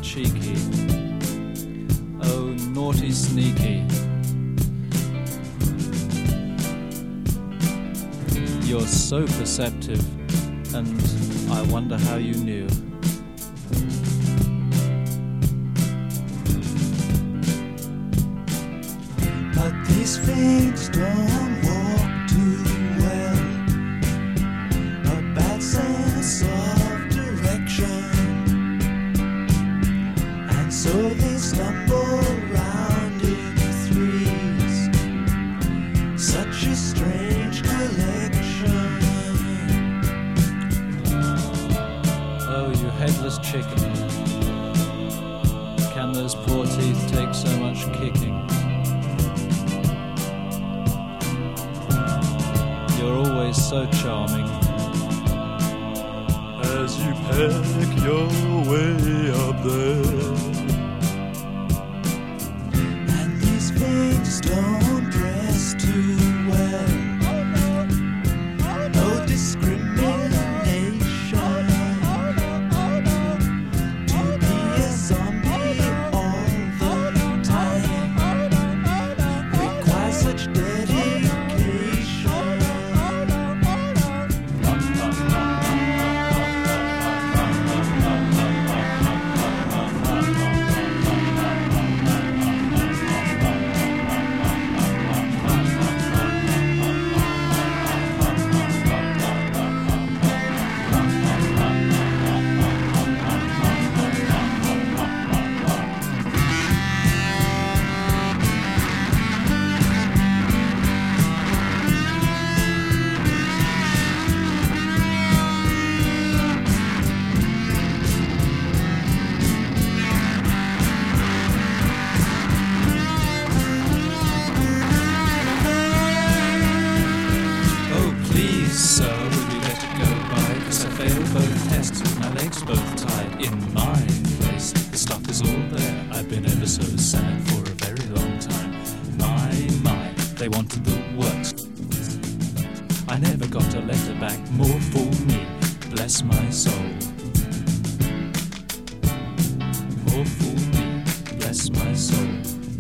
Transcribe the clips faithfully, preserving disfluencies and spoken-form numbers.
cheeky. Oh, naughty sneaky. You're so perceptive, and I wonder how you knew. But these things don't walk too well. A bad sense of direction, and so they stumble round in threes. Such a strange collection. Oh, you headless chicken. Can those poor teeth take so much kicking? You're always so charming. As you peck your way up there, And these things don't dress too well. No discrimination. To be a zombie all the time requires such dedication. Oh, please, sir, will you let it go by? 'Cause I failed both tests with my legs both tied. In my place, the stuff is all there. I've been ever so sad for a very long time. My, my, they wanted the works. I never got a letter back, more for me, bless my soul. More for me, bless my soul.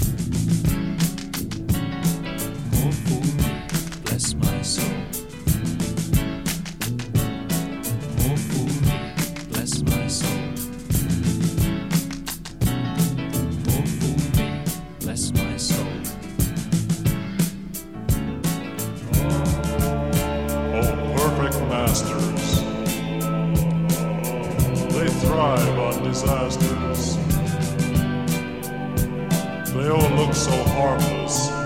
More for me, bless my soul. More for me, bless my soul. More for me, bless my soul. oh perfect masters, they thrive on disasters. They all look so harmless